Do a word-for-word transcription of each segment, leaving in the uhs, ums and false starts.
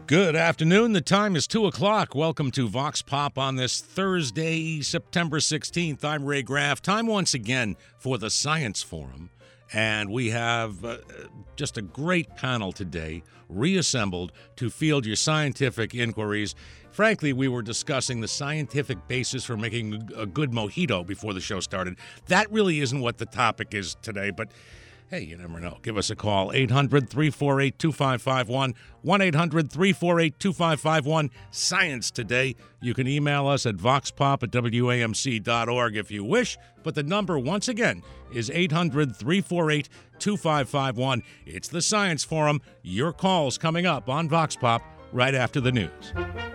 Good afternoon. The time is two o'clock. Welcome to Vox Pop on this Thursday, September sixteenth. I'm Ray Graff. Time once again for the Science Forum. And we have uh, just a great panel today, reassembled to field your scientific inquiries. Frankly, we were discussing the scientific basis for making a good mojito before the show started. That really isn't what the topic is today, but hey, you never know. Give us a call, eight hundred, three four eight, two five five one, one eight hundred, three four eight, two five five one, Science Today. You can email us at voxpop at W A M C dot org if you wish, but the number, once again, is eight hundred, three four eight, two five five one. It's the Science Forum. Your calls coming up on Vox Pop right after the news.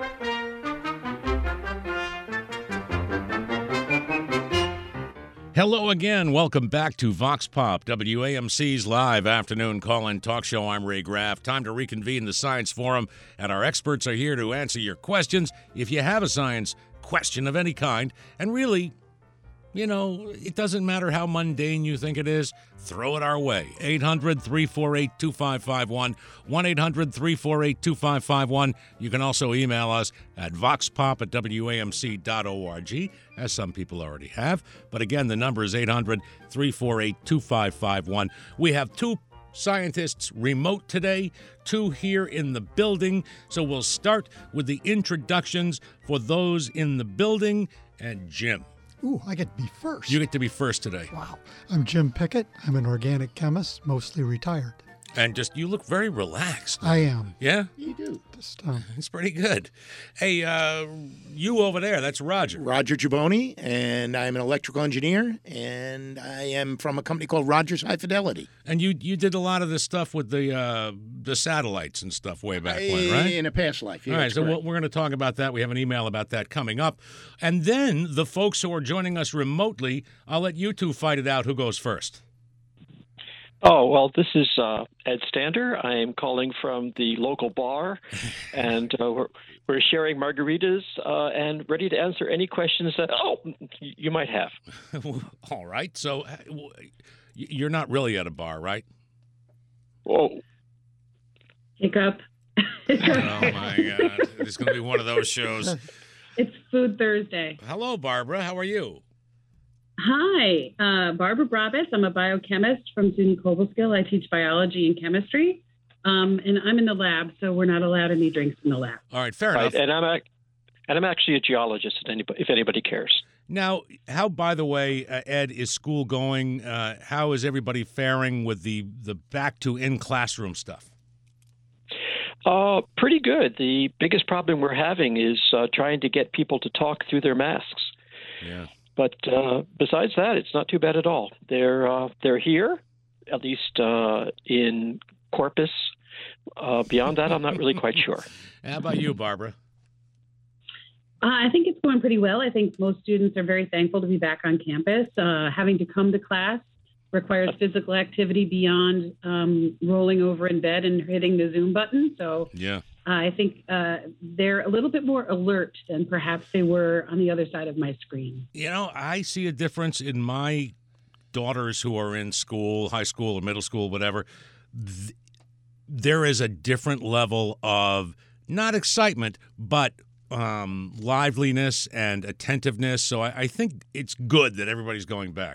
Hello again. Welcome back to Vox Pop, W A M C's live afternoon call-in talk show. I'm Ray Graff. Time to reconvene the Science Forum, and our experts are here to answer your questions. If you have a science question of any kind, and really, you know, it doesn't matter how mundane you think it is, throw it our way. eight hundred, three four eight, two five five one, one eight hundred, three four eight, two five five one. You can also email us at voxpop at W A M C dot org, as some people already have. But again, the number is eight hundred, three four eight, two five five one. We have two scientists remote today, two here in the building. So we'll start with the introductions for those in the building. And Jim. Ooh, I get to be first. You get to be first today. Wow. I'm Jim Pickett. I'm an organic chemist, mostly retired. And just, you look very relaxed. I am. Yeah? You do. Just, um, It's pretty good. Hey, uh, you over there, that's Roger. Roger Gibboni, and I'm an electrical engineer, and I am from a company called Rogers High Fidelity. And you you did a lot of this stuff with the uh, the satellites and stuff way back when, right? In a past life, yeah. All right, that's so correct. we're, we're going to talk about that. We have an email about that coming up. And then the folks who are joining us remotely, I'll let you two fight it out who goes first. Oh, well, this is uh, Ed Stander. I am calling from the local bar, and uh, we're, we're sharing margaritas uh, and ready to answer any questions that, oh, you might have. All right. So uh, you're not really at a bar, right? Whoa. Hiccup. Oh, my God. It's going to be one of those shows. It's Food Thursday. Hello, Barbara. How are you? Hi, uh, Barbara Brabus. I'm a biochemist from S U N Y Cobleskill. I teach biology and chemistry, um, and I'm in the lab, so we're not allowed any drinks in the lab. All right, fair Right, enough. and I'm ac- and I'm actually a geologist. If anybody, if anybody cares. Now, how, by the way, uh, Ed, is school going? Uh, how is everybody faring with the, the back to in-classroom stuff? Uh, pretty good. The biggest problem we're having is uh, trying to get people to talk through their masks. Yeah. But uh, besides that, it's not too bad at all. They're uh, they're here, at least uh, in Corpus. Uh, beyond that, I'm not really quite sure. How about you, Barbara? Uh, I think it's going pretty well. I think most students are very thankful to be back on campus. Uh, having to come to class requires physical activity beyond um, rolling over in bed and hitting the Zoom button. So Yeah. uh, I think uh, they're a little bit more alert than perhaps they were on the other side of my screen. You know, I see a difference in my daughters who are in school, high school or middle school, whatever. Th- there is a different level of not excitement, but um, liveliness and attentiveness. So I, I think it's good that everybody's going back.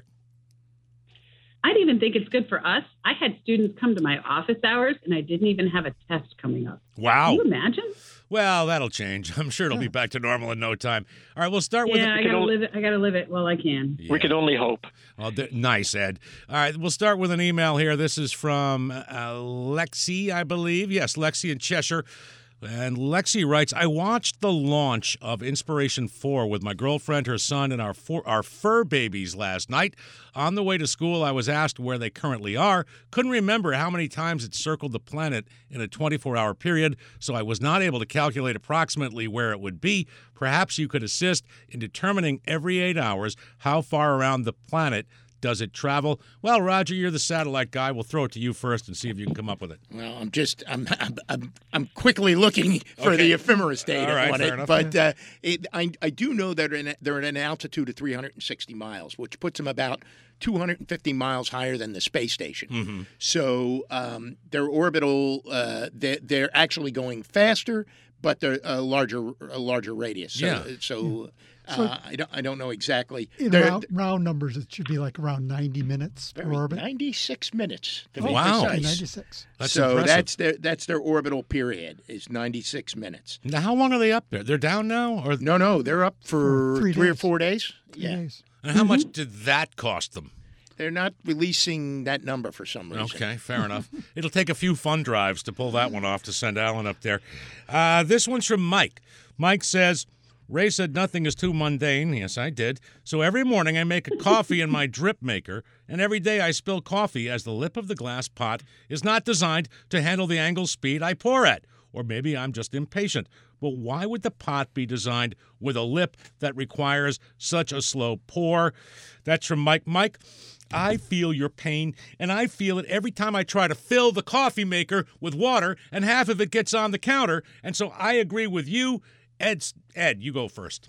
I'd even think it's good for us. I had students come to my office hours, and I didn't even have a test coming up. Wow. Can you imagine? Well, that'll change. I'm sure it'll be back to normal in no time. All right, we'll start with... Yeah, I gotta live it. I gotta live it while I can. Yeah. We can only hope. Oh, d- nice, Ed. All right, we'll start with an email here. This is from uh, Lexi, I believe. Yes, Lexi in Cheshire. And Lexi writes, I watched the launch of Inspiration four with my girlfriend, her son, and our four, our fur babies last night. On the way to school, I was asked where they currently are. Couldn't remember how many times it circled the planet in a twenty-four hour period, so I was not able to calculate approximately where it would be. Perhaps you could assist in determining every eight hours how far around the planet does it travel? Well, Roger, you're the satellite guy. We'll throw it to you first and see if you can come up with it. Well, I'm just I'm I'm, I'm, I'm quickly looking for Okay. the ephemeris data All right, on fair it, enough. but uh, it, I I do know that they're, in, they're at an altitude of three hundred sixty miles, which puts them about two hundred fifty miles higher than the space station. Mm-hmm. So um, their orbital uh, they're, they're actually going faster, but they're a larger a larger radius. So, Yeah. So. So- Uh, I don't. I don't know exactly. In They're- round, round numbers, it should be like around ninety minutes per very- orbit. ninety-six minutes. To be Wow. Okay, precise. ninety-six. That's so impressive. that's their that's their orbital period is ninety-six minutes. Now, how long are they up there? They're down now? Or No, no, they're up for For three three or days. four days. Three Yeah, days. and how much did that cost them? they're not releasing that number for some reason. Okay, fair enough. It'll take a few fun drives to pull that one off to send Alan up there. Uh, this one's from Mike. Mike says, Ray said nothing is too mundane. Yes, I did. So every morning I make a coffee in my drip maker, and every day I spill coffee as the lip of the glass pot is not designed to handle the angle speed I pour at. Or maybe I'm just impatient. But why would the pot be designed with a lip that requires such a slow pour? That's from Mike. Mike, I feel your pain, and I feel it every time I try to fill the coffee maker with water, and half of it gets on the counter. And so I agree with you. Ed, Ed, you go first.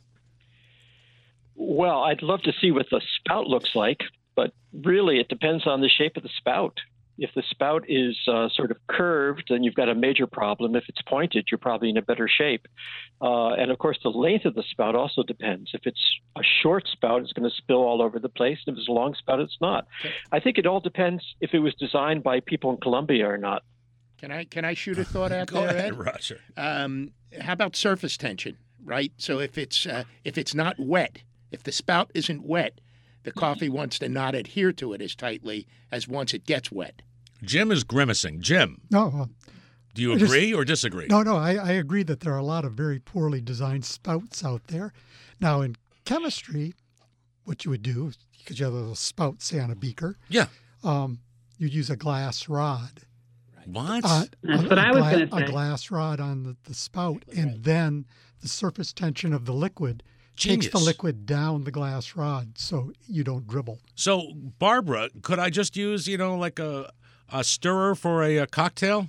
Well, I'd love to see what the spout looks like, but really it depends on the shape of the spout. If the spout is uh, sort of curved, then you've got a major problem. If it's pointed, you're probably in a better shape. Uh, and, of course, the length of the spout also depends. If it's a short spout, it's going to spill all over the place. If it's a long spout, it's not. Okay. I think it all depends if it was designed by people in Colombia or not. Can I can I shoot a thought out Go there, ahead, Ed? Roger. Um, how about surface tension? Right. So if it's uh, if it's not wet, if the spout isn't wet, the coffee wants to not adhere to it as tightly as once it gets wet. Jim is grimacing. Jim, No, uh, do you I just- agree or disagree? no, no. I, I agree that there are a lot of very poorly designed spouts out there. Now, in chemistry, what you would do, because you have a little spout, say, on a beaker, Yeah. um, you'd use a glass rod. What? Uh, That's a, what a I was gla- gonna A say. glass rod on the, the spout, and then the surface tension of the liquid Genius. takes the liquid down the glass rod so you don't dribble. So, Barbara, could I just use, you know, like a, a stirrer for a, a cocktail?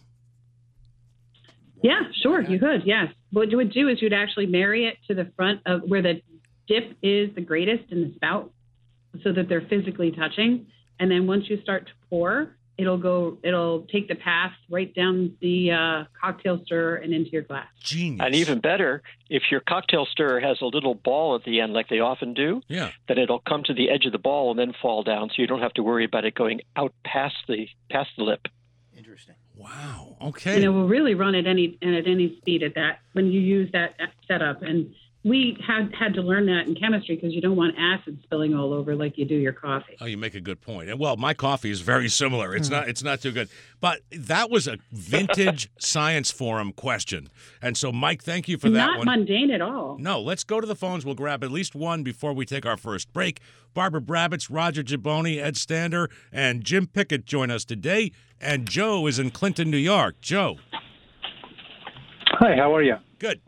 Yeah, sure, you could. Yes. What you would do is you'd actually marry it to the front of where the dip is the greatest in the spout, so that they're physically touching. And then once you start to pour, it'll go. It'll take the path right down the uh, cocktail stirrer and into your glass. Genius. And even better, if your cocktail stirrer has a little ball at the end, like they often do, Yeah. then it'll come to the edge of the ball and then fall down, so you don't have to worry about it going out past the past the lip. Interesting. Wow. And Okay. it will really run at any and at any speed at that when you use that setup. And we had had to learn that in chemistry because you don't want acid spilling all over like you do your coffee. Oh, you make a good point. And well, my coffee is very similar. It's not it's not too good. But that was a vintage science forum question. And so Mike, thank you for that Not one. mundane at all. No, let's go to the phones. We'll grab at least one before we take our first break. Barbara Brabbits, Roger Giboni, Ed Stander, and Jim Pickett join us today. And Joe is in Clinton, New York. Joe. Hi, how are you? Good.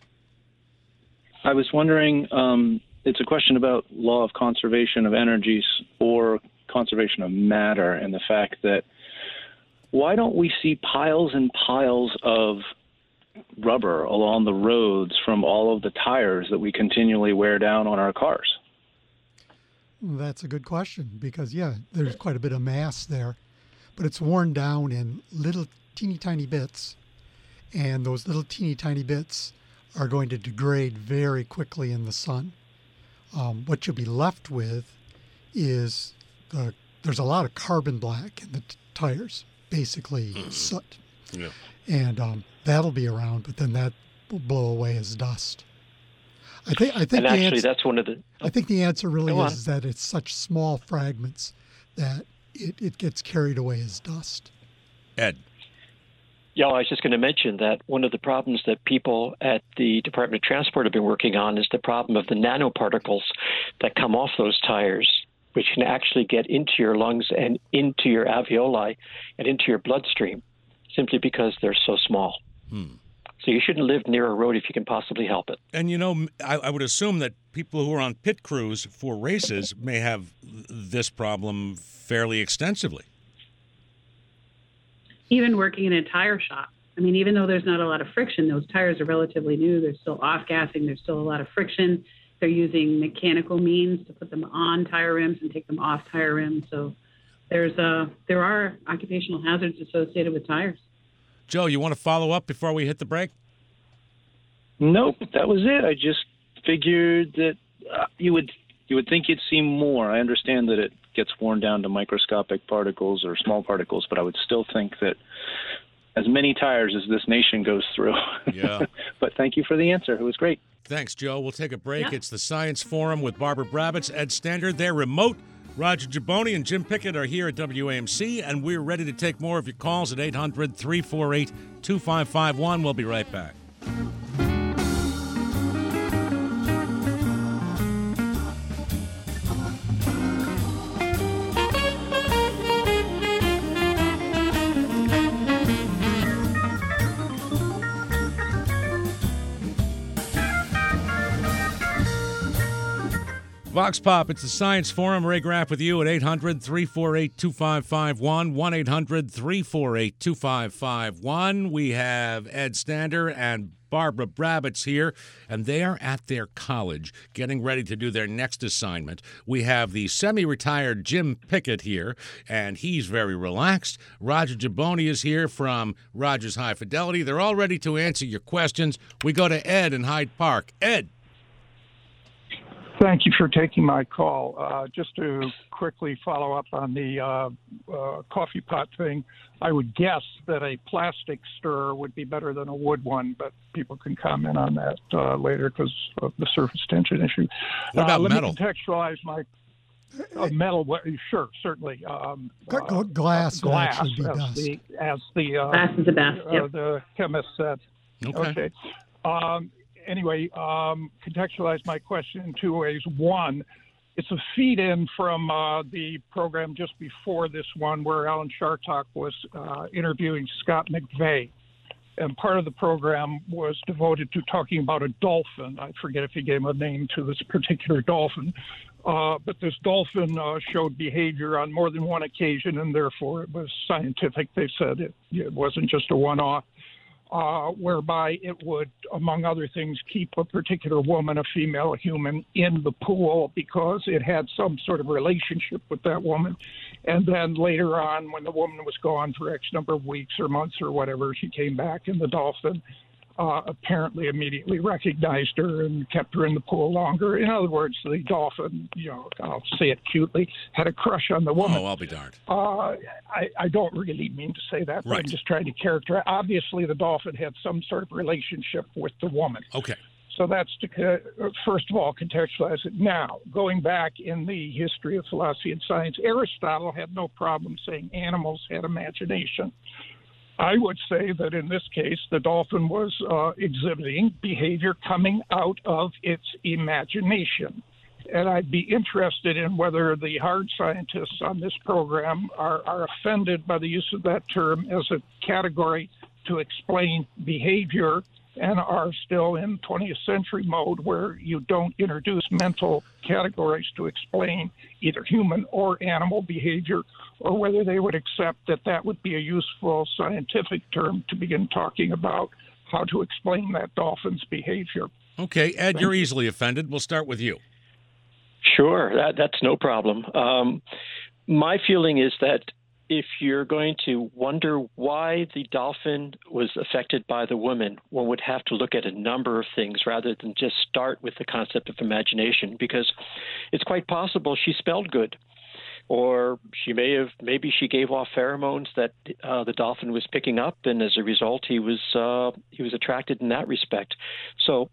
I was wondering, um, it's a question about law of conservation of energies or conservation of matter, and the fact that why don't we see piles and piles of rubber along the roads from all of the tires that we continually wear down on our cars? That's a good question because, yeah, there's quite a bit of mass there, but it's worn down in little teeny tiny bits, and those little teeny tiny bits are going to degrade very quickly in the sun. Um, what you'll be left with is the there's a lot of carbon black in the t- tires, basically soot, Yeah. and um, that'll be around, but then that will blow away as dust. I think I think And the actually, answer, that's one of the. I think the answer really Go on. is that it's such small fragments that it, it gets carried away as dust. Ed. Yeah, I was just going to mention that one of the problems that people at the Department of Transport have been working on is the problem of the nanoparticles that come off those tires, which can actually get into your lungs and into your alveoli and into your bloodstream simply because they're so small. Hmm. So you shouldn't live near a road if you can possibly help it. And, you know, I, I would assume that people who are on pit crews for races may have this problem fairly extensively. Even working in a tire shop. I mean, even though there's not a lot of friction, those tires are relatively new. They're still off-gassing. There's still a lot of friction. They're using mechanical means to put them on tire rims and take them off tire rims. So there's a, there are occupational hazards associated with tires. Joe, you want to follow up before we hit the break? Nope, that was it. I just figured that uh, you would you would think you'd see more. I understand that it gets worn down to microscopic particles or small particles, but I would still think that as many tires as this nation goes through. Yeah. But thank you for the answer. It was great. Thanks, Joe. We'll take a break. Yeah. It's the Science Forum with Barbara Brabitz, Ed Standard. They're remote. Roger Giboni and Jim Pickett are here at W A M C, and we're ready to take more of your calls at eight hundred, three four eight, two five five one. We'll be right back. Vox Pop, it's the Science Forum. Ray Graff with you at eight hundred, three four eight, two five five one, one eight hundred, three four eight, two five five one. We have Ed Stander and Barbara Brabitz here, and they are at their college getting ready to do their next assignment. We have the semi-retired Jim Pickett here, and he's very relaxed. Roger Giboni is here from Rogers High Fidelity. They're all ready to answer your questions. We go to Ed in Hyde Park. Ed. Thank you for taking my call. Uh, just to quickly follow up on the uh, uh, coffee pot thing, I would guess that a plastic stirrer would be better than a wood one, but people can comment on that uh, later because of the surface tension issue. What about uh, let metal? me contextualize my uh, metal. Sure, certainly. Um, G- uh, glass would glass, actually be as best. the as the uh, Glass is the best, uh, yep. the chemist said. Okay. Okay. Um, anyway, um, contextualize my question in two ways. One, it's a feed-in from uh, the program just before this one where Alan Chartock was uh, interviewing Scott McVeigh. And part of the program was devoted to talking about a dolphin. I forget if he gave a name to this particular dolphin. Uh, but this dolphin uh, showed behavior on more than one occasion, and therefore it was scientific. They said it, it wasn't just a one-off. Uh, whereby it would, among other things, keep a particular woman, a female human, in the pool because it had some sort of relationship with that woman. And then later on, when the woman was gone for X number of weeks or months or whatever, she came back, and the dolphin uh, apparently immediately recognized her and kept her in the pool longer. In other words, the dolphin, you know, I'll say it cutely, had a crush on the woman. Oh, I'll be darned. Uh, I, I don't really mean to say that, but Right. I'm just trying to characterize. Obviously, the dolphin had some sort of relationship with the woman. Okay. So that's to, uh, first of all, contextualize it. Now, going back in the history of philosophy and science, Aristotle had no problem saying animals had imagination. I would say that in this case, the dolphin was uh, exhibiting behavior coming out of its imagination. And I'd be interested in whether the hard scientists on this program are, are offended by the use of that term as a category to explain behavior and are still in twentieth century mode where you don't introduce mental categories to explain either human or animal behavior, or whether they would accept that that would be a useful scientific term to begin talking about how to explain that dolphin's behavior. Okay, Ed, you're easily offended. We'll start with you. Sure, that, that's no problem. Um, my feeling is that if you're going to wonder why the dolphin was affected by the woman, one would have to look at a number of things rather than just start with the concept of imagination, because it's quite possible she smelled good, or she may have, maybe she gave off pheromones that uh, the dolphin was picking up, and as a result, he was uh, he was attracted in that respect. So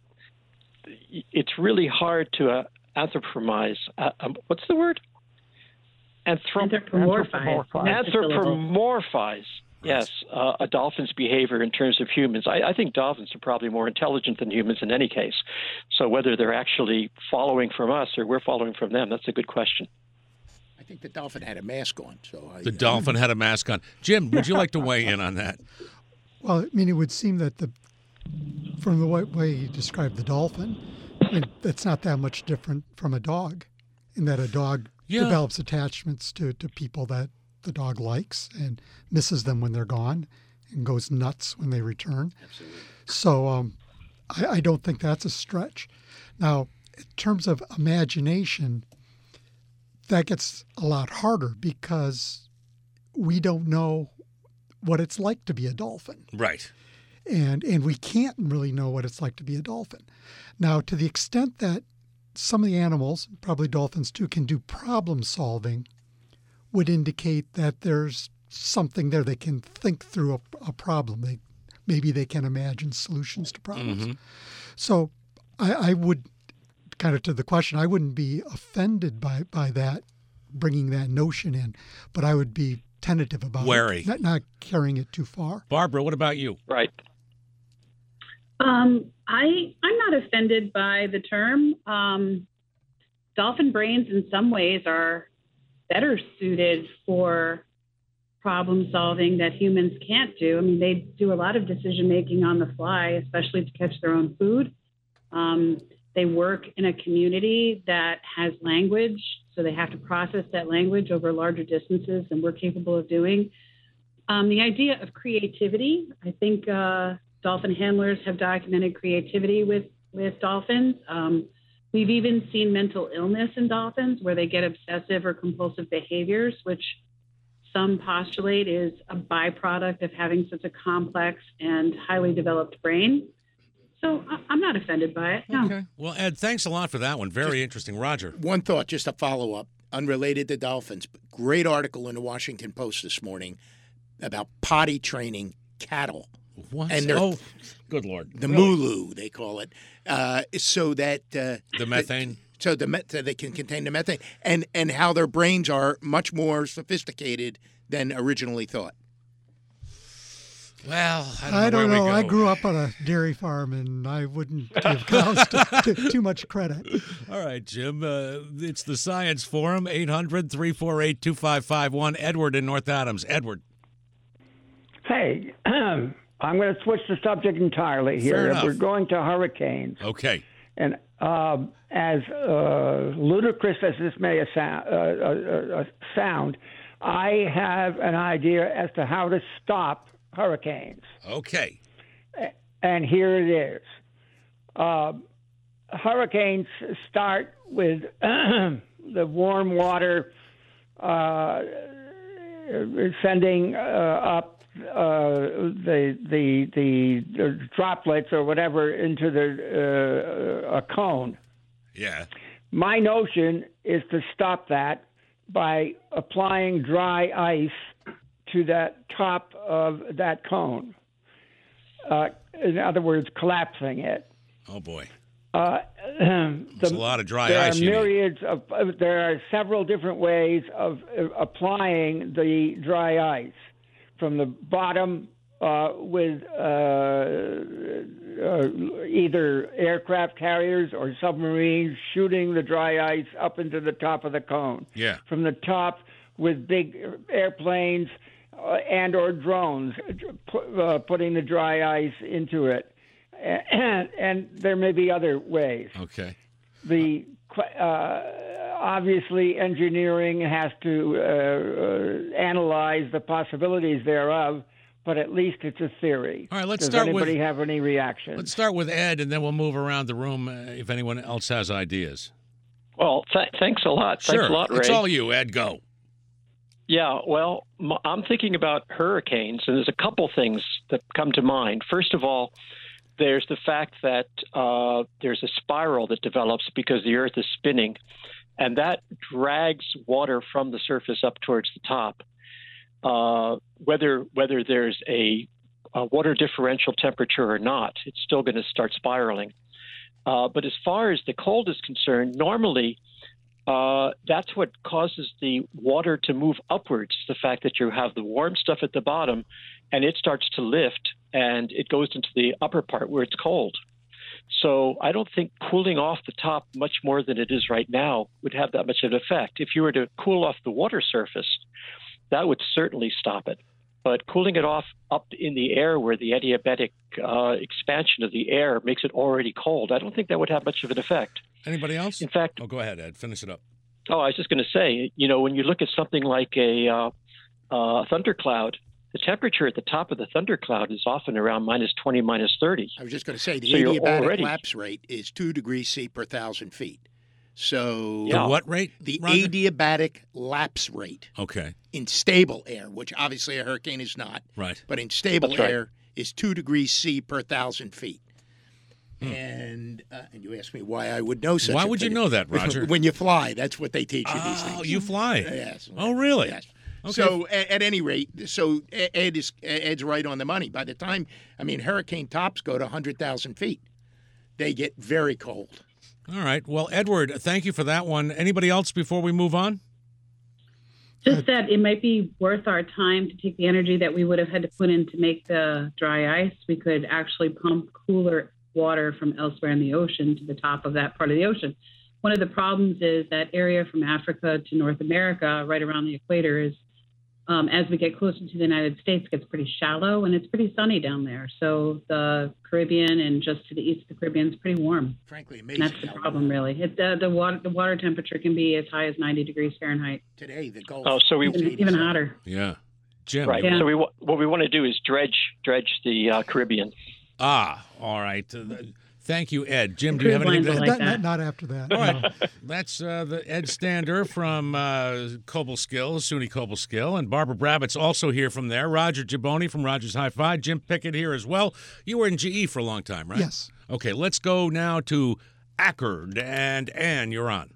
it's really hard to uh, anthropomorphize. Uh, um, what's the word? Anthrop- Anthropomorphize. Anthropomorphize, yes, uh, a dolphin's behavior in terms of humans. I, I think dolphins are probably more intelligent than humans in any case. So whether they're actually following from us or we're following from them, that's a good question. I think the dolphin had a mask on. So I, The dolphin had a mask on. Jim, would you like to weigh in on that? Well, I mean, it would seem that the from the way, way you described the dolphin, I mean, it's not that much different from a dog, in that a dog Yeah. develops attachments to, to people that the dog likes and misses them when they're gone and goes nuts when they return. Absolutely. So um, I, I don't think that's a stretch. Now, in terms of imagination, that gets a lot harder because we don't know what it's like to be a dolphin. Right. And and we can't really know what it's like to be a dolphin. Now, to the extent that some of the animals, probably dolphins too, can do problem solving, would indicate that there's something there. They can think through a, a problem. They maybe they can imagine solutions to problems. Mm-hmm. So I, I would, kind of to the question, I wouldn't be offended by, by that, bringing that notion in, but I would be tentative about Wary. it, not, not carrying it too far. Barbara, what about you? Right. Um, I I'm not offended by the term. Um, dolphin brains, in some ways, are better suited for problem solving that humans can't do. I mean, they do a lot of decision making on the fly, especially to catch their own food. Um, they work in a community that has language, so they have to process that language over larger distances than we're capable of doing. Um, the idea of creativity, I think. Uh, Dolphin handlers have documented creativity with, with dolphins. Um, we've even seen mental illness in dolphins where they get obsessive or compulsive behaviors, which some postulate is a byproduct of having such a complex and highly developed brain. So I- I'm not offended by it. No. Okay. Well, Ed, thanks a lot for that one. Very interesting. Roger. One thought, just a follow-up, unrelated to dolphins. Great article in the Washington Post this morning about potty training cattle. What? And they're- oh, good Lord. The Really? mulu, they call it, uh, so that uh, The methane? so the met- so they can contain the methane, and and how their brains are much more sophisticated than originally thought. Well, I don't know. I don't where know. we I go. grew up on a dairy farm, and I wouldn't give cows to, to, too much credit. All right, Jim. Uh, it's the Science Forum, eight hundred, three four eight, two five five one. Edward in North Adams. Edward. Hey, I'm going to switch the subject entirely Fair here. enough. We're going to hurricanes. Okay. And um, as uh, ludicrous as this may sound, uh, uh, uh, sound, I have an idea as to how to stop hurricanes. Okay. And here it is. Uh, hurricanes start with the warm water uh, sending uh, up uh, the, the the the droplets or whatever into the uh, a cone. Yeah. My notion is to stop that by applying dry ice to that top of that cone. Uh, in other words, collapsing it. Oh, boy. Uh, There's the, a lot of dry there ice Are you need. myriads of, uh, there are several different ways of uh, applying the dry ice. From the bottom uh, with uh, uh, either aircraft carriers or submarines shooting the dry ice up into the top of the cone. Yeah. From the top with big airplanes uh, and or drones uh, putting the dry ice into it. And, and there may be other ways. Okay. The uh, obviously engineering has to uh, uh, analyze the possibilities thereof, but at least it's a theory. All right, let's Does start with- anybody have any reaction? Let's start with Ed, and then we'll move around the room uh, if anyone else has ideas. Well, th- thanks a lot. Thanks sure. a lot, Ray. It's all you, Ed. Go. Yeah, well, m- I'm thinking about hurricanes, and there's a couple things that come to mind. First of all, there's the fact that uh, there's a spiral that develops because the Earth is spinning, and that drags water from the surface up towards the top. Uh, whether whether there's a, a water differential temperature or not, it's still going to start spiraling. Uh, but as far as the cold is concerned, normally uh, that's what causes the water to move upwards, the fact that you have the warm stuff at the bottom, and it starts to lift, and it goes into the upper part where it's cold. So I don't think cooling off the top much more than it is right now would have that much of an effect. If you were to cool off the water surface, that would certainly stop it. but cooling it off up in the air where the adiabatic uh, expansion of the air makes it already cold, I don't think that would have much of an effect. Anybody else? In fact, oh, go ahead, Ed. Finish it up. Oh, I was just going to say, you know, when you look at something like a uh, uh, thundercloud, the temperature at the top of the thundercloud is often around minus twenty, minus thirty. I was just going to say the So you're adiabatic already- lapse rate is two degrees C per thousand feet. So The what rate? the Roger? adiabatic lapse rate Okay. in stable air, which obviously a hurricane is not, Right. but in stable That's right. air is two degrees C per thousand feet. And uh, and you asked me why I would know such. Why a would you thing. know that, Roger? When you fly, that's what they teach you these Oh, things. you fly. Yes. Oh, really? Yes. Okay. So at, at any rate, so Ed is Ed's right on the money. By the time, I mean, hurricane tops go to one hundred thousand feet, they get very cold. All right. Well, Edward, thank you for that one. Anybody else before we move on? Just that it might be worth our time to take the energy that we would have had to put in to make the dry ice. We could actually pump cooler water from elsewhere in the ocean to the top of that part of the ocean. One of the problems is that area from Africa to North America, right around the equator, is um, as we get closer to the United States, gets pretty shallow and it's pretty sunny down there. So the Caribbean and just to the east of the Caribbean is pretty warm. Frankly, And amazing. that's the how problem, really. It, uh, the water the water temperature can be as high as ninety degrees Fahrenheit, Today, the Gulf. Oh, so we even, even hotter. Yeah. Jim. right. Yeah. So we wa- what we want to do is dredge dredge the uh, Caribbean. Ah, all right. Uh, th- thank you, Ed. Jim, The do you have cruise anything lines to are not, like that. not, not after that. All right. no. That's uh, the Ed Stander from uh, Cobleskill, SUNY Cobleskill, and Barbara Brabbitt's also here from there. Roger Giboni from Rogers Hi-Fi. Jim Pickett here as well. You were in G E for a long time, right? Yes. Okay, let's go now to Ackerd. And Ann, you're on.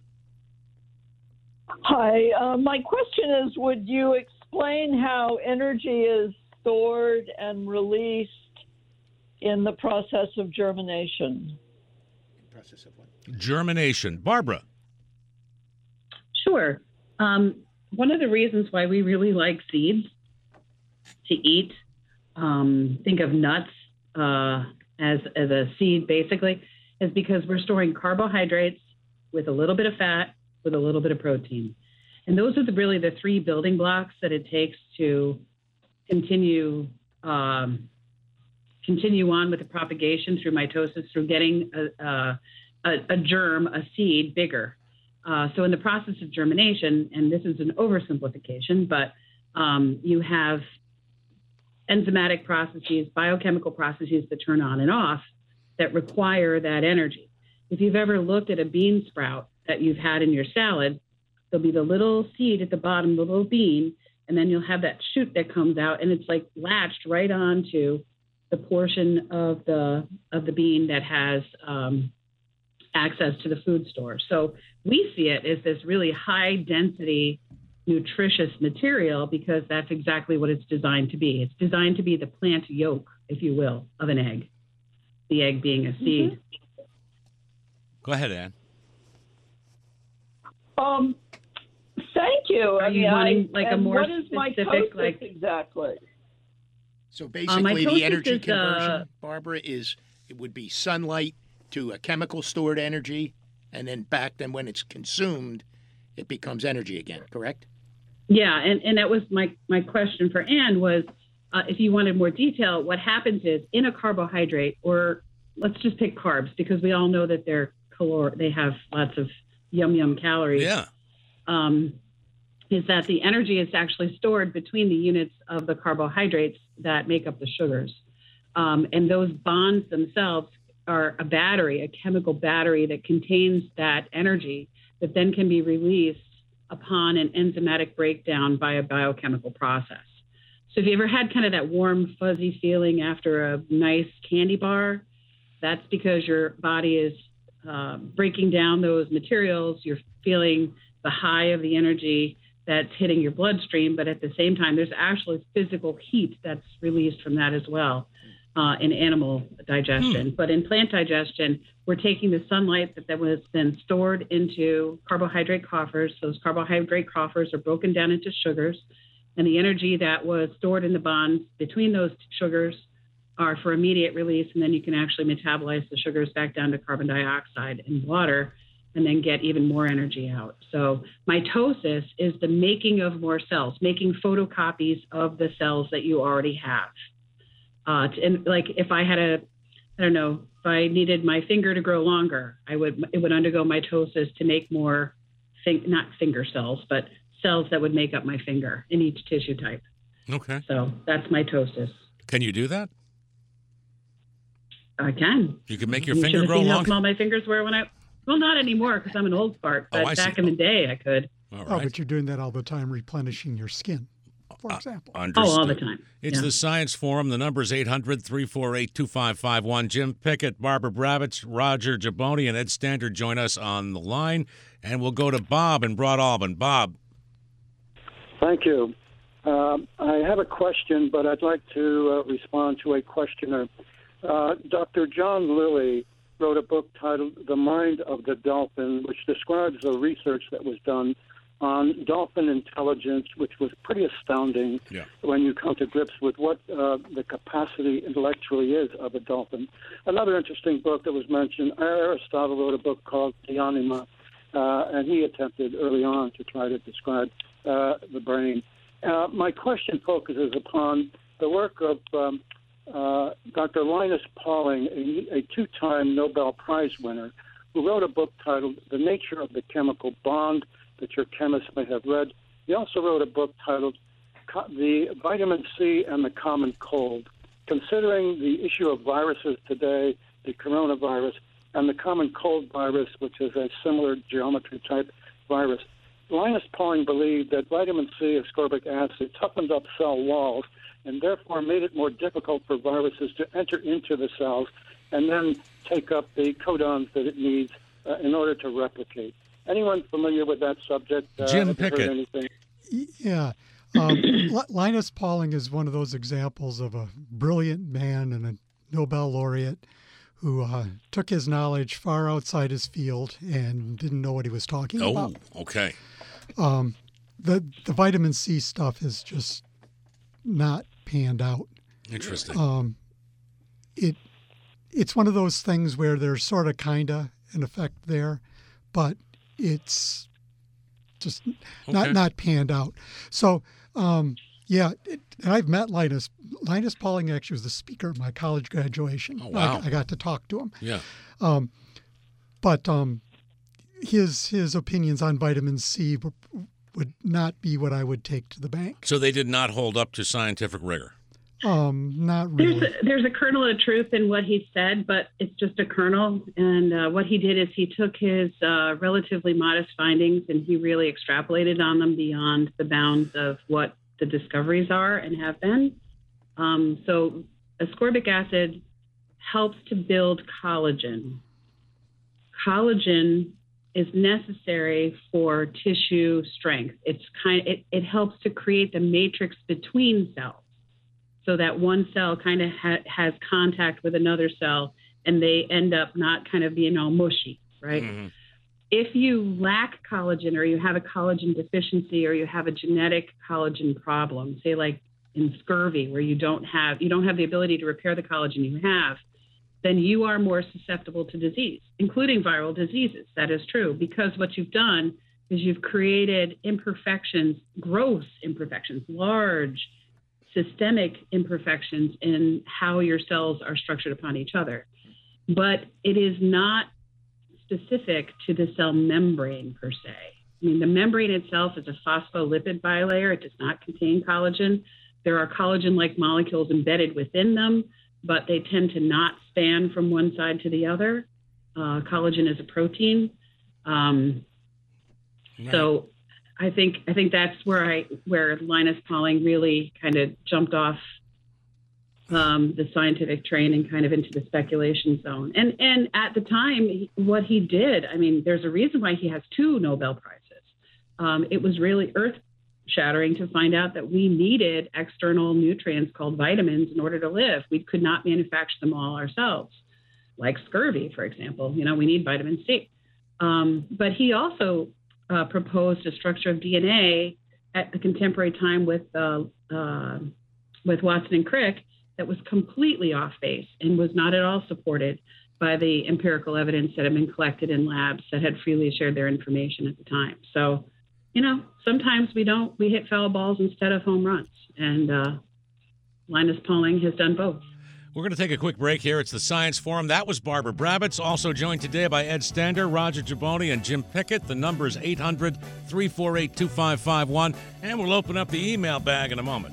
Hi. Uh, my question is, would you explain how energy is stored and released in the process of germination? Process of what? Germination. Barbara. Sure. Um, one of the reasons why we really like seeds to eat, um, think of nuts uh, as, as a seed basically, is because we're storing carbohydrates with a little bit of fat, with a little bit of protein. And those are the, really the three building blocks that it takes to continue um, continue on with the propagation through mitosis, through getting a, a, a, a germ, a seed, bigger. Uh, so in the process of germination, and this is an oversimplification, but um, you have enzymatic processes, biochemical processes that turn on and off that require that energy. If you've ever looked at a bean sprout that you've had in your salad, there'll be the little seed at the bottom, the little bean, and then you'll have that shoot that comes out, and it's like latched right onto the portion of the of the bean that has um, access to the food store. So we see it as this really high density, nutritious material because that's exactly what it's designed to be. It's designed to be the plant yolk, if you will, of an egg, the egg being a seed. Mm-hmm. Go ahead, Ann. Um, thank you. Are I you mean, wanting, I, like, a and more what is specific, mitosis like- exactly? So basically, mitosis the energy is, conversion, uh, Barbara, is it would be sunlight to a chemical stored energy, and then back. Then when it's consumed, it becomes energy again. Correct? Yeah, and, and that was my, my question for Ann was, uh, if you wanted more detail, what happens is in a carbohydrate, or let's just pick carbs because we all know that they're calor- they have lots of yum yum calories. Yeah. Um, is that the energy is actually stored between the units of the carbohydrates that make up the sugars. Um, and those bonds themselves are a battery, a chemical battery that contains that energy that then can be released upon an enzymatic breakdown by a biochemical process. So if you ever had kind of that warm, fuzzy feeling after a nice candy bar, that's because your body is uh, breaking down those materials. You're feeling the high of the energy that's hitting your bloodstream, but at the same time, there's actually physical heat that's released from that as well uh, in animal digestion. Hmm. But in plant digestion, we're taking the sunlight that, that was then stored into carbohydrate coffers. Those carbohydrate coffers are broken down into sugars, and the energy that was stored in the bonds between those sugars are for immediate release, and then you can actually metabolize the sugars back down to carbon dioxide and water and then get even more energy out. So mitosis is the making of more cells, making photocopies of the cells that you already have. Uh, and like if I had a, I don't know, if I needed my finger to grow longer, I would, it would undergo mitosis to make more, fin- not finger cells, but cells that would make up my finger in each tissue type. Okay. So that's mitosis. Can you do that? I can. You can make your you finger should have grow seen how longer? small my fingers were when I, well, not anymore because I'm an old fart, Oh, but I back see. in the day I could. All Oh, right. but you're doing that all the time, replenishing your skin, for example. Understood. Oh, all the time. It's Yeah. the Science Forum. The number is eight hundred, three four eight, two five five one. Jim Pickett, Barbara Bravitz, Roger Gibboni, and Ed Stander join us on the line. And we'll go to Bob in Broad Alban. Bob. Thank you. Um, I have a question, but I'd like to uh, respond to a questioner. Uh, Doctor John Lilly wrote a book titled The Mind of the Dolphin, which describes the research that was done on dolphin intelligence, which was pretty astounding Yeah. when you come to grips with what uh, the capacity intellectually is of a dolphin. Another interesting book that was mentioned, Aristotle wrote a book called The Anima, uh, and he attempted early on to try to describe uh, the brain. Uh, my question focuses upon the work of um, uh, Doctor Linus Pauling, a, a two-time Nobel Prize winner, who wrote a book titled The Nature of the Chemical Bond, that your chemists may have read. He also wrote a book titled Co- The Vitamin C and the Common Cold, considering the issue of viruses today, the coronavirus, and the common cold virus, which is a similar geometry-type virus. Linus Pauling believed that vitamin C, ascorbic acid, toughened up cell walls and therefore made it more difficult for viruses to enter into the cells and then take up the codons that it needs uh, in order to replicate. Anyone familiar with that subject? Uh, Jim have you heard Pickett. anything? Yeah. Um, Li- Linus Pauling is one of those examples of a brilliant man and a Nobel laureate who uh, took his knowledge far outside his field and didn't know what he was talking Oh, about. okay. Um, the the vitamin C stuff is just not panned out. Interesting. Um, it it's one of those things where there's sort of kinda an effect there, but it's just not Okay. not panned out. So um, yeah, it, and I've met Linus. Linus Pauling actually was the speaker at my college graduation. Oh, wow. I, I got to talk to him. Yeah. Um, but um, his his opinions on vitamin C would, would not be what I would take to the bank. So they did not hold up to scientific rigor. Um, not There's really. a, there's a kernel of truth in what he said, but it's just a kernel. And uh, what he did is he took his uh, relatively modest findings and he really extrapolated on them beyond the bounds of what the discoveries are and have been. Um, so ascorbic acid helps to build collagen. Collagen is necessary for tissue strength. It's kind it, it helps to create the matrix between cells, so that one cell kind of ha- has contact with another cell and they end up not kind of being all mushy, right? Mm-hmm. If you lack collagen or you have a collagen deficiency or you have a genetic collagen problem, say like in scurvy where you don't have you don't have the ability to repair the collagen you have, then you are more susceptible to disease, including viral diseases. That is true, because what you've done is you've created imperfections, gross imperfections, large systemic imperfections in how your cells are structured upon each other. But it is not specific to the cell membrane per se. I mean, the membrane itself is a phospholipid bilayer. It does not contain collagen. There are collagen-like molecules embedded within them, but they tend to not span from one side to the other. Uh, collagen is a protein. Um, Right. So I think I think that's where I where Linus Pauling really kind of jumped off um, the scientific train and kind of into the speculation zone. And and at the time, he, what he did, I mean, there's a reason why he has two Nobel Prizes. Um, it was really earth-shattering to find out that we needed external nutrients called vitamins in order to live. We could not manufacture them all ourselves, like scurvy, for example. You know, we need vitamin C. Um, but he also uh, proposed a structure of D N A at the contemporary time with uh, uh, with Watson and Crick that was completely off base and was not at all supported by the empirical evidence that had been collected in labs that had freely shared their information at the time. So, you know, sometimes we don't, we hit foul balls instead of home runs. And uh, Linus Pauling has done both. We're going to take a quick break here. It's the Science Forum. That was Barbara Brabitz, also joined today by Ed Stander, Roger Gibboni, and Jim Pickett. The number is eight hundred, three four eight, two five five one, and we'll open up the email bag in a moment.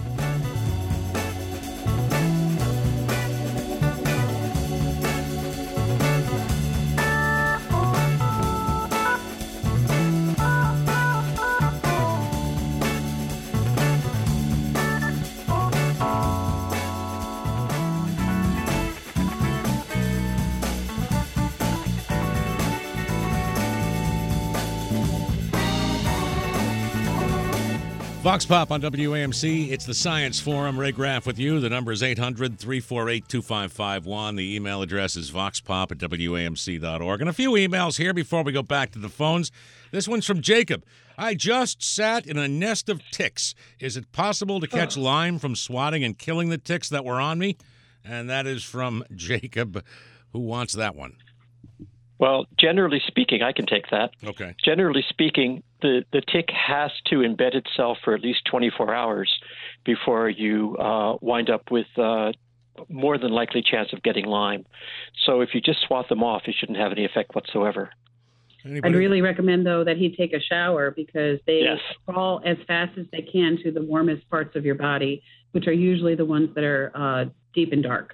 Vox Pop on W A M C. It's the Science Forum. Ray Graff with you. The number is eight hundred, three four eight, two five five one. The email address is voxpop at W A M C dot org. And a few emails here before we go back to the phones. This one's from Jacob. I just sat in a nest of ticks. Is it possible to catch Lyme from swatting and killing the ticks that were on me? And that is from Jacob. Who wants that one? Well, generally speaking, I can take that. Okay. Generally speaking, the, the tick has to embed itself for at least twenty-four hours before you uh, wind up with uh, more than likely chance of getting Lyme. So if you just swat them off, it shouldn't have any effect whatsoever. Anybody? I'd really recommend, though, that he take a shower because they yes. crawl as fast as they can to the warmest parts of your body, which are usually the ones that are uh, deep and dark.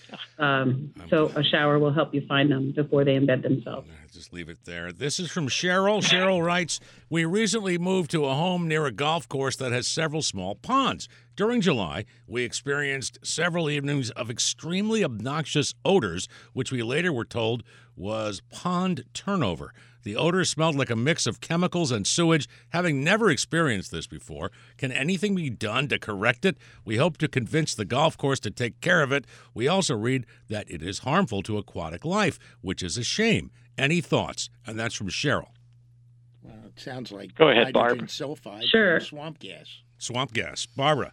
Um, so a shower will help you find them before they embed themselves. Just leave it there. This is from Cheryl. Cheryl writes, we recently moved to a home near a golf course that has several small ponds. During July, we experienced several evenings of extremely obnoxious odors, which we later were told was pond turnover. The odor smelled like a mix of chemicals and sewage. Having never experienced this before, can anything be done to correct it? We hope to convince the golf course to take care of it. We also read that it is harmful to aquatic life, which is a shame. Any thoughts? And that's from Cheryl. Well, it sounds like Go ahead, hydrogen Barb. sulfide Sure. or swamp gas. Swamp gas. Barbara.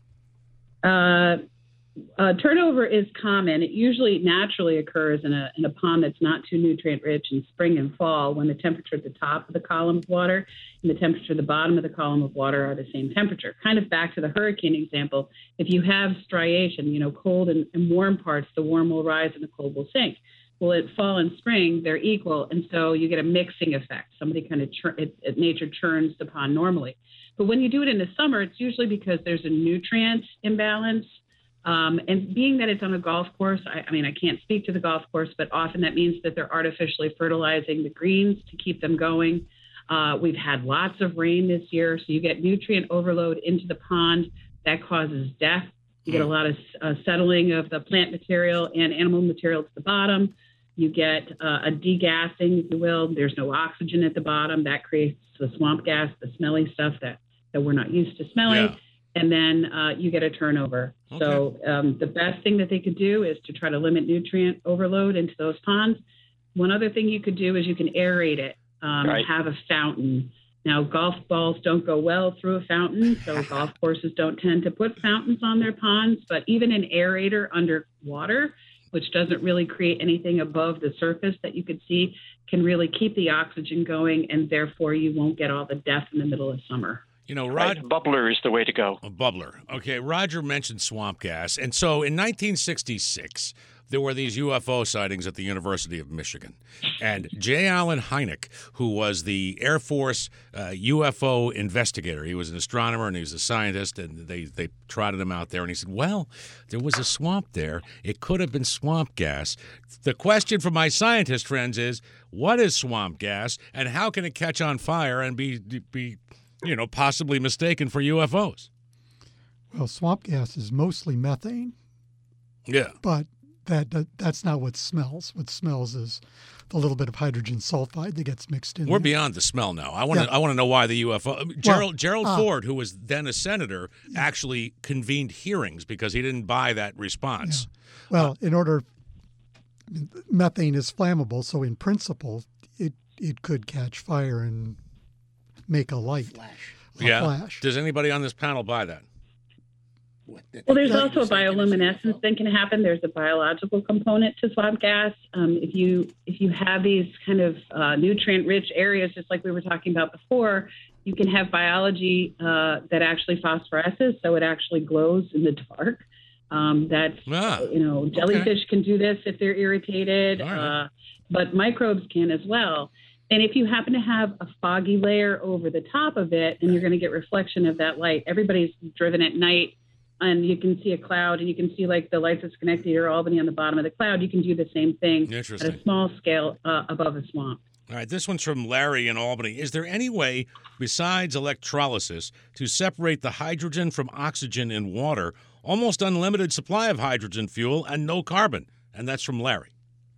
Uh, uh, turnover is common. It usually naturally occurs in a in a pond that's not too nutrient rich in spring and fall when the temperature at the top of the column of water and the temperature at the bottom of the column of water are the same temperature. Kind of back to the hurricane example, if you have striation, you know, cold and, and warm parts, the warm will rise and the cold will sink. Well, at fall and spring, they're equal, and so you get a mixing effect. Somebody kind of, chur- it, it, nature churns the pond normally. But when you do it in the summer, it's usually because there's a nutrient imbalance. Um, and being that it's on a golf course, I, I mean, I can't speak to the golf course, but often that means that they're artificially fertilizing the greens to keep them going. Uh, we've had lots of rain this year, so you get nutrient overload into the pond. That causes death. You get a lot of uh, settling of the plant material and animal material to the bottom. You get uh, a degassing, if you will. There's no oxygen at the bottom. That creates the swamp gas, the smelly stuff that, that we're not used to smelling. Yeah. And then uh, you get a turnover. Okay. So um, the best thing that they could do is to try to limit nutrient overload into those ponds. One other thing you could do is you can aerate it, um, right. have a fountain. Now, golf balls don't go well through a fountain, so golf courses don't tend to put fountains on their ponds. But even an aerator underwater, which doesn't really create anything above the surface that you could see, can really keep the oxygen going, and therefore you won't get all the death in the middle of summer. You know, Right. Rod, Bubbler is the way to go. a bubbler. Okay, Roger mentioned swamp gas. And so in nineteen sixty-six, there were these U F O sightings at the University of Michigan. And J. Allen Hynek, who was the Air Force uh, U F O investigator, he was an astronomer and he was a scientist, and they, they trotted him out there. And he said, well, there was a swamp there. It could have been swamp gas. The question for my scientist friends is, what is swamp gas, and how can it catch on fire and be be you know, possibly mistaken for U F Os? Well, swamp gas is mostly methane, Yeah. but that, that that's not what smells. What smells is the little bit of hydrogen sulfide that gets mixed in. We're there. beyond the smell now. I want to. Yeah. I want to know why the U F O. Gerald Gerald uh, Ford, who was then a senator, actually convened hearings because he didn't buy that response. Well, in order, I mean, methane is flammable, so in principle, it it could catch fire and make a light. Flash. A yeah. flash. Does anybody on this panel buy that? Well, there's also a bioluminescence that can happen. There's a biological component to swamp gas. Um, if you if you have these kind of uh, nutrient-rich areas, just like we were talking about before, you can have biology uh, that actually phosphoresces, so it actually glows in the dark. Um, that's, ah, you know, jellyfish okay. can do this if they're irritated, right. uh, but microbes can as well. And if you happen to have a foggy layer over the top of it, and you're going to get reflection of that light, everybody's driven at night, and you can see a cloud, and you can see like the lights of Schenectady or Albany on the bottom of the cloud. You can do the same thing at a small scale uh, above a swamp. All right, this one's from Larry in Albany. Is there any way, besides electrolysis, to separate the hydrogen from oxygen in water? Almost unlimited supply of hydrogen fuel and no carbon. And that's from Larry.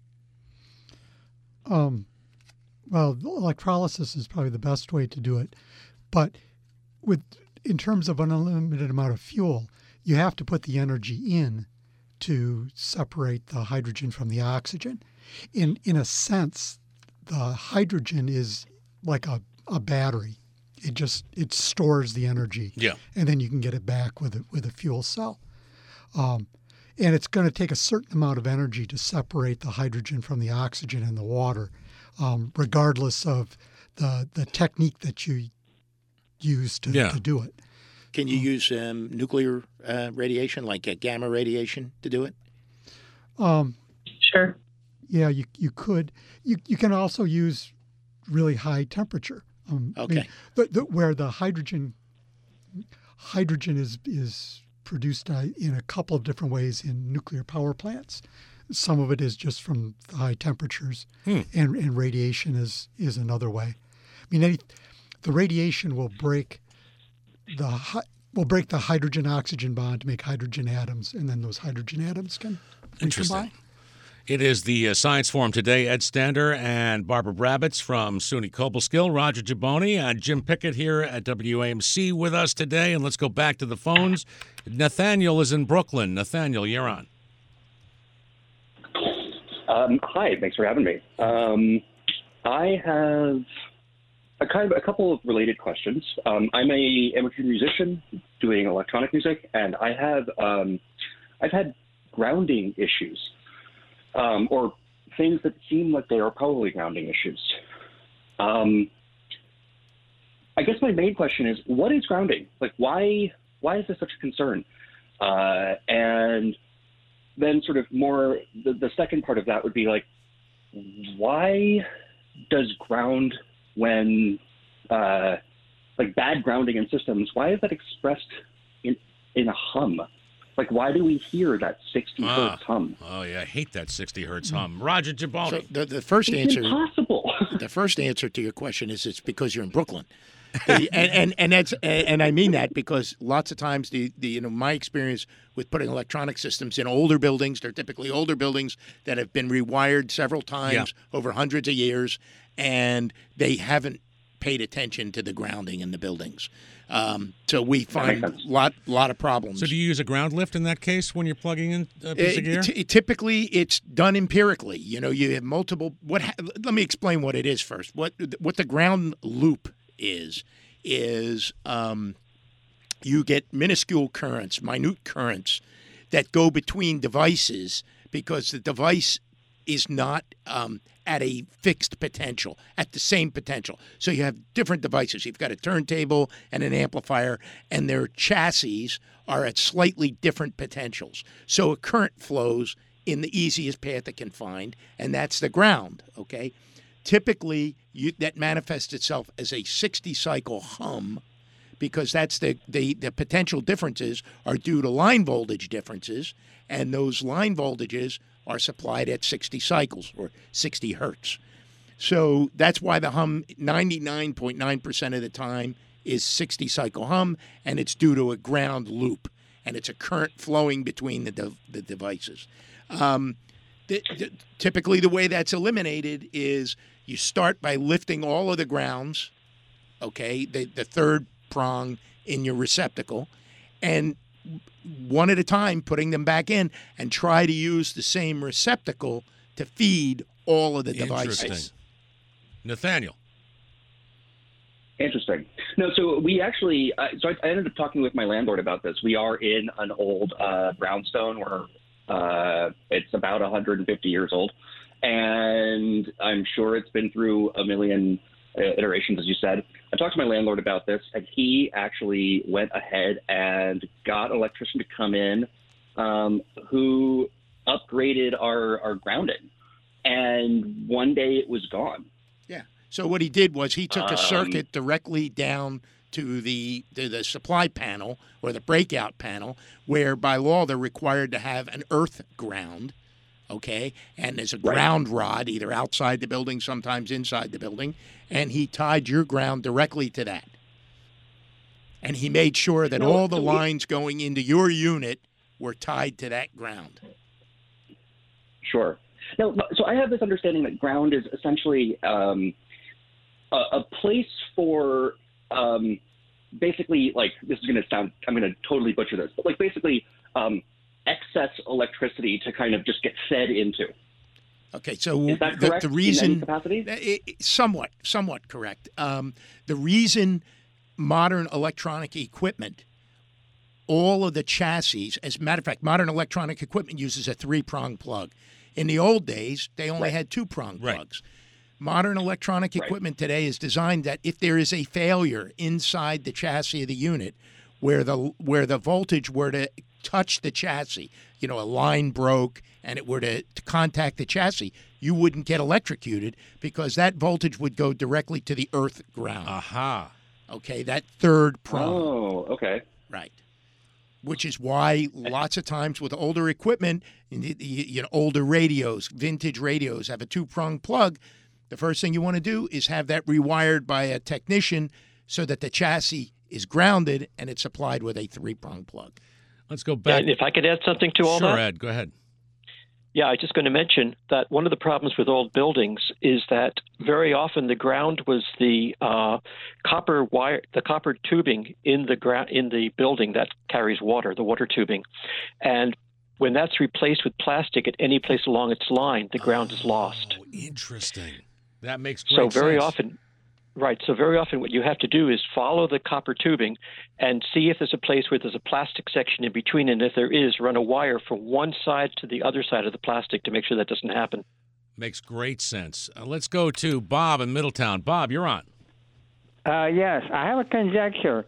Um, well, electrolysis is probably the best way to do it. But with in terms of an unlimited amount of fuel, you have to put the energy in to separate the hydrogen from the oxygen. In in a sense, the hydrogen is like a, a battery. It just it stores the energy, yeah, and then you can get it back with a, with a fuel cell. Um, and it's going to take a certain amount of energy to separate the hydrogen from the oxygen in the water, um, regardless of the the technique that you use to, yeah. to do it. Can you use um, nuclear uh, radiation, like uh, gamma radiation, to do it? Um, sure. Yeah, you you could. You you can also use really high temperature. Um, okay. I mean, the, the, where the hydrogen hydrogen is is produced uh, in a couple of different ways in nuclear power plants. Some of it is just from the high temperatures, hmm. and, and radiation is is another way. I mean, any, the radiation will break the will break the hydrogen oxygen bond to make hydrogen atoms, and then those hydrogen atoms can Interesting. recombine. It is the uh, Science Forum today. Ed Stander and Barbara Brabitz from SUNY Cobleskill, Roger Giboni, and Jim Pickett here at W A M C with us today. And let's go back to the phones. Nathaniel is in Brooklyn. Nathaniel, you're on. Um, hi, thanks for having me. Um, I have a kind of a couple of related questions. Um, I'm a amateur musician doing electronic music, and I have um, I've had grounding issues. Um, or things that seem like they are probably grounding issues. Um, I guess my main question is, what is grounding? Like, why why is this such a concern? Uh, and then sort of more, the, the second part of that would be like, why does ground when, uh, like bad grounding in systems, why is that expressed in, in a hum? Like, why do we hear that sixty ah. hertz hum? Oh, yeah, I hate that sixty hertz hum. Roger Giboni. So the, the first it's answer, impossible. The first answer to your question is it's because you're in Brooklyn, and, and and that's and I mean that because lots of times the, the you know my experience with putting electronic systems in older buildings, they're typically older buildings that have been rewired several times yeah. over hundreds of years, and they haven't paid attention to the grounding in the buildings. Um, so we find a lot, lot of problems. So do you use a ground lift in that case when you're plugging in a piece it, of gear? T- typically, it's done empirically. You know, you have multiple. What? Ha- let me explain what it is first. What what the ground loop is is um, you get minuscule currents, minute currents that go between devices because the device is not um, at a fixed potential, at the same potential. So you have different devices. You've got a turntable and an amplifier, and their chassis are at slightly different potentials. So a current flows in the easiest path it can find, and that's the ground, okay? Typically, you, that manifests itself as a sixty-cycle hum because that's the, the, the potential differences are due to line voltage differences, and those line voltages are supplied at sixty cycles or sixty hertz. So that's why the hum ninety-nine point nine percent of the time is sixty cycle hum, and it's due to a ground loop, and it's a current flowing between the, de- the devices. Um, the, the, typically the way that's eliminated is you start by lifting all of the grounds, okay, the, the third prong in your receptacle, and one at a time, putting them back in, and try to use the same receptacle to feed all of the devices. Nathaniel. Interesting. No, so we actually, uh, so I, I ended up talking with my landlord about this. We are in an old uh, brownstone where uh, it's about one hundred fifty years old. And I'm sure it's been through a million uh, iterations, as you said. I talked to my landlord about this, and he actually went ahead and got an electrician to come in um, who upgraded our, our grounding. And one day it was gone. Yeah. So what he did was he took a Um, circuit directly down to the to the supply panel or the breakout panel, where by law they're required to have an earth ground. Okay, and there's a ground rod either outside the building, sometimes inside the building, and he tied your ground directly to that. And he made sure that No, all the so we- lines going into your unit were tied to that ground. Sure. Now, so I have this understanding that ground is essentially um, a, a place for um, basically, like, this is going to sound, I'm going to totally butcher this, but like basically um, excess electricity to kind of just get fed into. Okay, so Is that the, correct the in reason any capacity? It, it- somewhat, somewhat correct. Um, the reason modern electronic equipment, all of the chassis, as a matter of fact, modern electronic equipment uses a three-prong plug. In the old days, they only Right. had two-prong Right. plugs. Modern electronic Right. equipment today is designed that if there is a failure inside the chassis of the unit, where the where the voltage were to touch the chassis, you know, a line broke and it were to, to contact the chassis, you wouldn't get electrocuted because that voltage would go directly to the earth ground. Aha. Okay, that third prong. Oh, okay. Right. Which is why lots of times with older equipment, you you know, older radios, vintage radios have a two-prong plug. The first thing you want to do is have that rewired by a technician so that the chassis is grounded and it's supplied with a three-prong plug. Let's go back. And if I could add something to all sure, that. Ed, go ahead. Yeah, I was just going to mention that one of the problems with old buildings is that very often the ground was the uh, copper wire, the copper tubing in the ground in the building that carries water, the water tubing, and when that's replaced with plastic at any place along its line, the ground is lost. Oh, interesting. That makes great So very sense. often, right. So very often, what you have to do is follow the copper tubing and see if there's a place where there's a plastic section in between, and if there is, run a wire from one side to the other side of the plastic to make sure that doesn't happen. Makes great sense. Uh, let's go to Bob in Middletown. Bob, you're on. Uh, yes, I have a conjecture.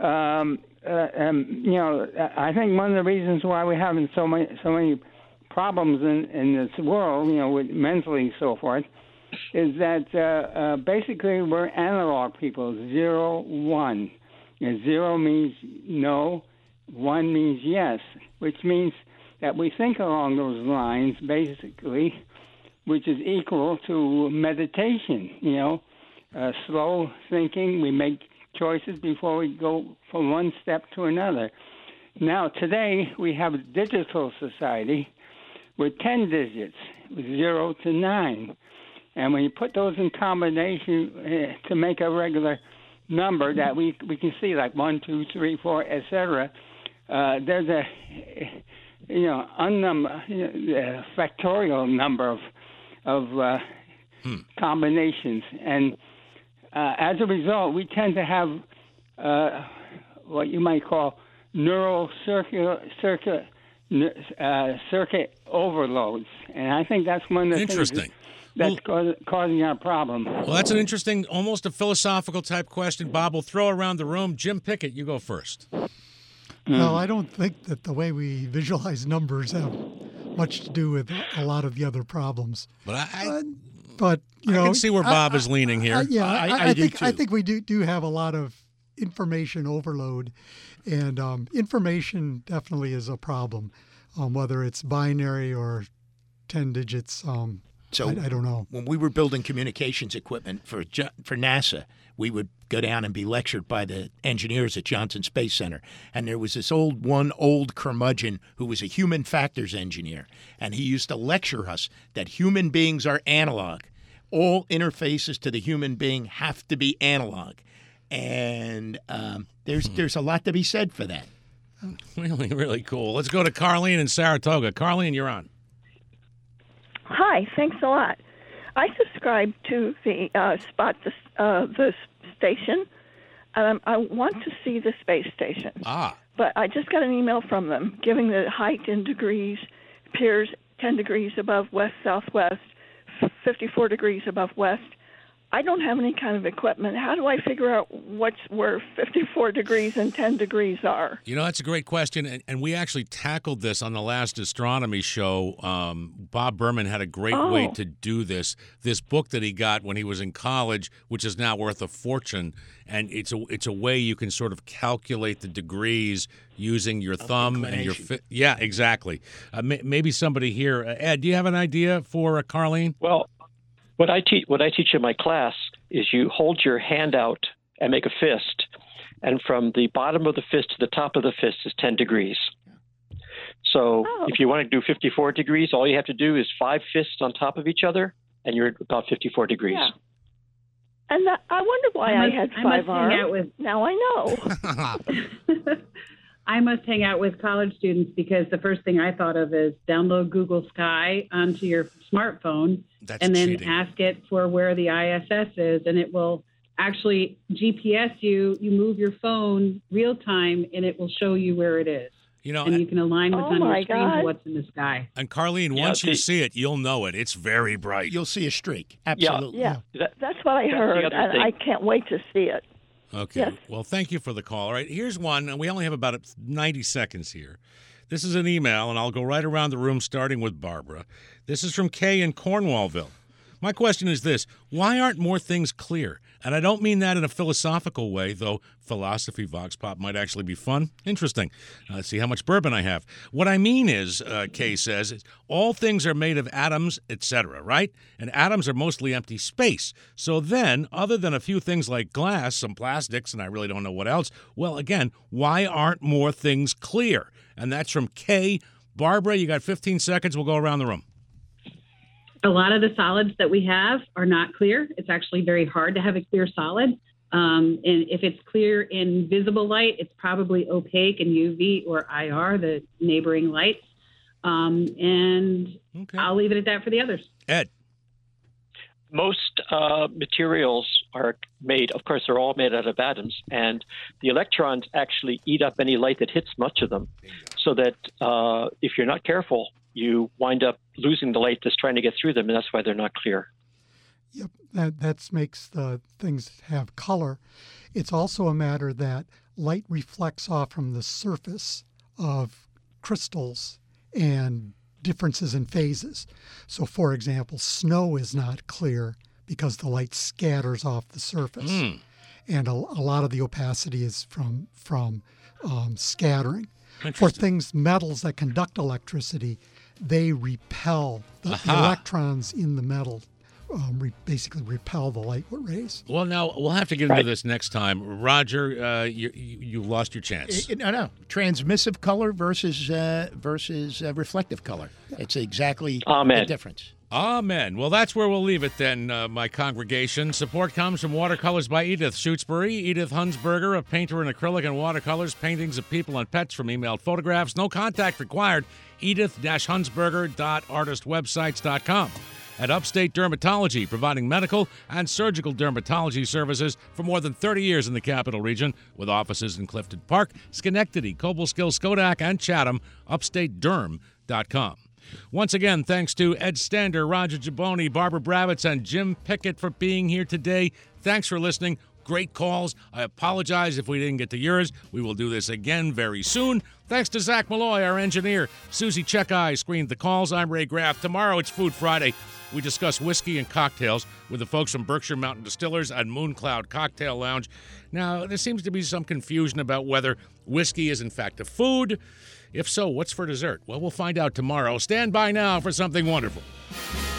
Um, uh, um, you know, I think one of the reasons why we're having so many so many problems in, in this world, you know, with mentally and so forth, is that uh, uh, basically we're analog people, zero, one. And zero means no, one means yes, which means that we think along those lines, basically, which is equal to meditation, you know, uh, slow thinking. We make choices before we go from one step to another. Now, today, we have a digital society with ten digits, zero to nine. And when you put those in combination uh, to make a regular number that we we can see, like one, two, three, four, et cetera, uh, there's a, you know, unnum- you know, factorial number of, of uh, hmm. combinations. And uh, as a result, we tend to have uh, what you might call neural circuit, circuit, uh, circuit overloads. And I think that's one of the Interesting. things that's well, causing our problem. Well, that's an interesting, almost a philosophical type question. Bob, we'll throw around the room. Jim Pickett, you go first. Well, I don't think that the way we visualize numbers have much to do with a lot of the other problems. But I, I, uh, but you I know, can see where Bob I, is leaning here. I, yeah, I, I, I, I, I think do I too. think we do do have a lot of information overload, and um, information definitely is a problem, um, whether it's binary or ten digits. Um, So I, I don't know. When we were building communications equipment for for NASA, we would go down and be lectured by the engineers at Johnson Space Center. And there was this old one old curmudgeon who was a human factors engineer, and he used to lecture us that human beings are analog. All interfaces to the human being have to be analog, and um, there's there's a lot to be said for that. Really, really cool. Let's go to Carlene in Saratoga. Carlene, you're on. Hi, thanks a lot. I subscribe to the uh, spot the, uh, the station and I'm, I want to see the space station. Ah. But I just got an email from them giving the height in degrees, appears ten degrees above west-southwest, fifty-four degrees above west. I don't have any kind of equipment. How do I figure out what's where fifty-four degrees and ten degrees are? You know, that's a great question, and, and we actually tackled this on the last astronomy show. Um, Bob Berman had a great Oh. way to do this. This book that he got when he was in college, which is now worth a fortune, and it's a it's a way you can sort of calculate the degrees using your thumb and your fi- yeah, exactly. Uh, may, maybe somebody here, uh, Ed, do you have an idea for uh, Carlene? Well, what I teach what I teach in my class is you hold your hand out and make a fist, and from the bottom of the fist to the top of the fist is ten degrees. So Oh. if you want to do fifty-four degrees, all you have to do is five fists on top of each other, and you're at about fifty-four degrees. Yeah. And that, I wonder why I I, must- had I must five hang out arms. with- Now I know. I must hang out with college students because the first thing I thought of is download Google Sky onto your smartphone That's and then cheating. ask it for where the I S S is, and it will actually G P S you. You move your phone real time, and it will show you where it is. You know, and you can align what's Oh on my your screen to God. what's in the sky. And Carlene, Yeah, once you the- see it, you'll know it. It's very bright. You'll see a streak. Absolutely. Yeah, That- that's what I that's the heard, other and thing. I can't wait to see it. Okay. Yes. Well, thank you for the call. All right, here's one, and we only have about ninety seconds here. This is an email, and I'll go right around the room, starting with Barbara. This is from Kay in Cornwallville. My question is this: why aren't more things clear? And I don't mean that in a philosophical way, though philosophy Vox Pop might actually be fun. Interesting. Uh, let's see how much bourbon I have. What I mean is, uh, Kay says, is all things are made of atoms, et cetera, right? And atoms are mostly empty space. So then, other than a few things like glass, some plastics, and I really don't know what else, well, again, why aren't more things clear? And that's from Kay. Barbara, you got fifteen seconds. We'll go around the room. A lot of the solids that we have are not clear. It's actually very hard to have a clear solid. Um, and if it's clear in visible light, it's probably opaque in U V or I R, the neighboring lights. Um, and Okay. I'll leave it at that for the others. Ed. Most uh, materials are made, of course, they're all made out of atoms, and the electrons actually eat up any light that hits much of them, so that uh, if you're not careful, you wind up losing the light that's trying to get through them, and that's why they're not clear. Yep, that that's makes the things have color. It's also a matter that light reflects off from the surface of crystals and differences in phases. So, for example, snow is not clear because the light scatters off the surface, Mm. and a, a lot of the opacity is from from um, scattering. For Interesting. things, metals that conduct electricity, they repel the, the Aha. electrons in the metal. Um, re- basically repel the light rays. Well, now we'll have to get into Right. this next time. Roger, uh, you, you you lost your chance. I- No, no. Transmissive color versus uh, versus uh, reflective color. It's exactly Amen. the difference. Amen. Well, that's where we'll leave it then, uh, my congregation. Support comes from Watercolors by Edith Shutesbury. Edith Hunsberger, a painter in acrylic and watercolors, paintings of people and pets from emailed photographs. No contact required. edith dash hunsberger dot artist websites dot com. At Upstate Dermatology, providing medical and surgical dermatology services for more than thirty years in the capital region, with offices in Clifton Park, Schenectady, Cobleskill, Skodak, and Chatham. upstate derm dot com. Once again, thanks to Ed Stander, Roger Giboni, Barbara Bravitz, and Jim Pickett for being here today. Thanks for listening. Great calls. I apologize if we didn't get to yours. We will do this again very soon. Thanks to Zach Malloy, our engineer. Susie Checkeye screened the calls. I'm Ray Graff. Tomorrow it's Food Friday. We discuss whiskey and cocktails with the folks from Berkshire Mountain Distillers and Mooncloud Cocktail Lounge. Now, there seems to be some confusion about whether whiskey is in fact a food. If so, what's for dessert? Well, we'll find out tomorrow. Stand by now for something wonderful.